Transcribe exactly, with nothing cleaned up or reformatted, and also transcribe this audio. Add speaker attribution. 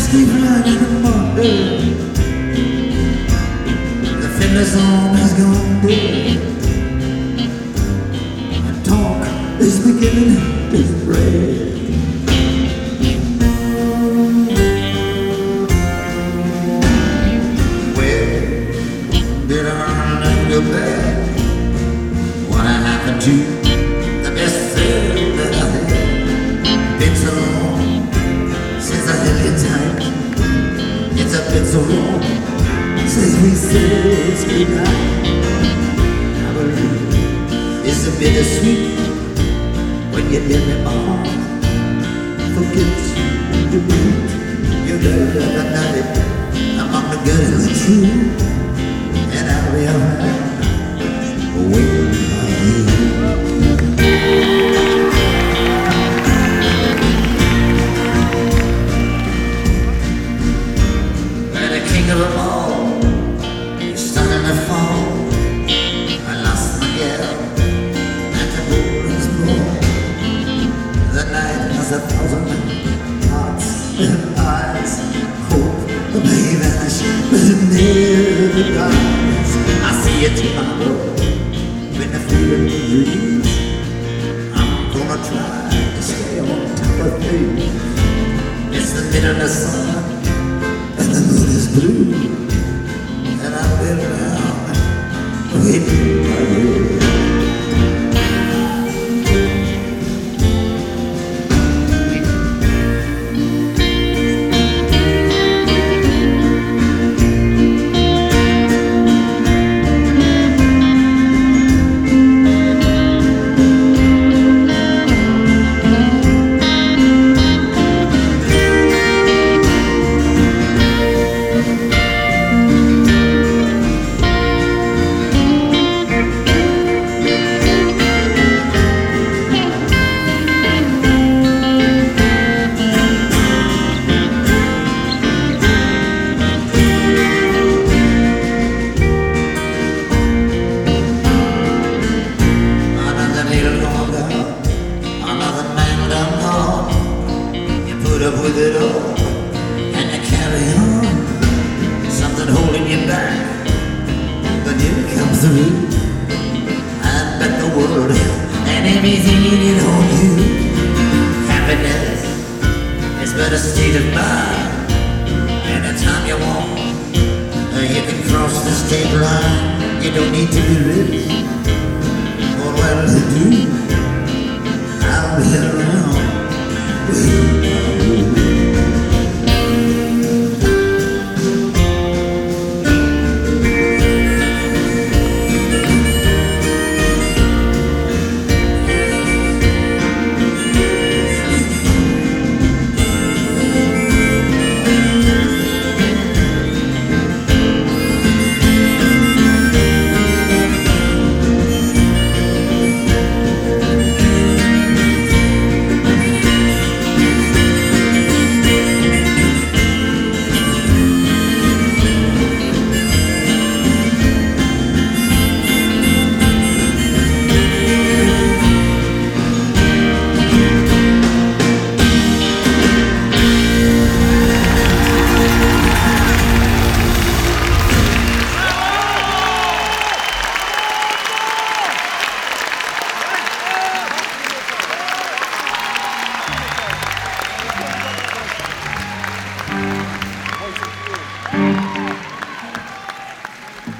Speaker 1: keep running the morning. The fitness zone has gone dead, and talk is beginning to spread. Well, did I learn to bed? What happened to the best friend that I had? Been so long since I held you tight. It's a bit so long since we said goodnight. I believe it's a bittersweet when you let me on. Forget the mood you learned the other night among the good and the true, and I'll be around waiting for you. Of them all, you're starting to fall. I lost my girl at the moon's ball. The night has a thousand hearts and eyes. Hope the may vanish, but it never dies. I see it tomorrow when the feeling breathes. I'm gonna try to stay on top of things. It's the middle of the summer and the moon is blue, and I've been around waiting for you. Up with it all and you carry on. Something holding you back, but you come through. I bet the world and everything in it on you. Happiness is but a state of mind. Anytime you want, you can cross the state line. You don't need to be rich, or well to do. I'll be around waiting for you.
Speaker 2: Thank you.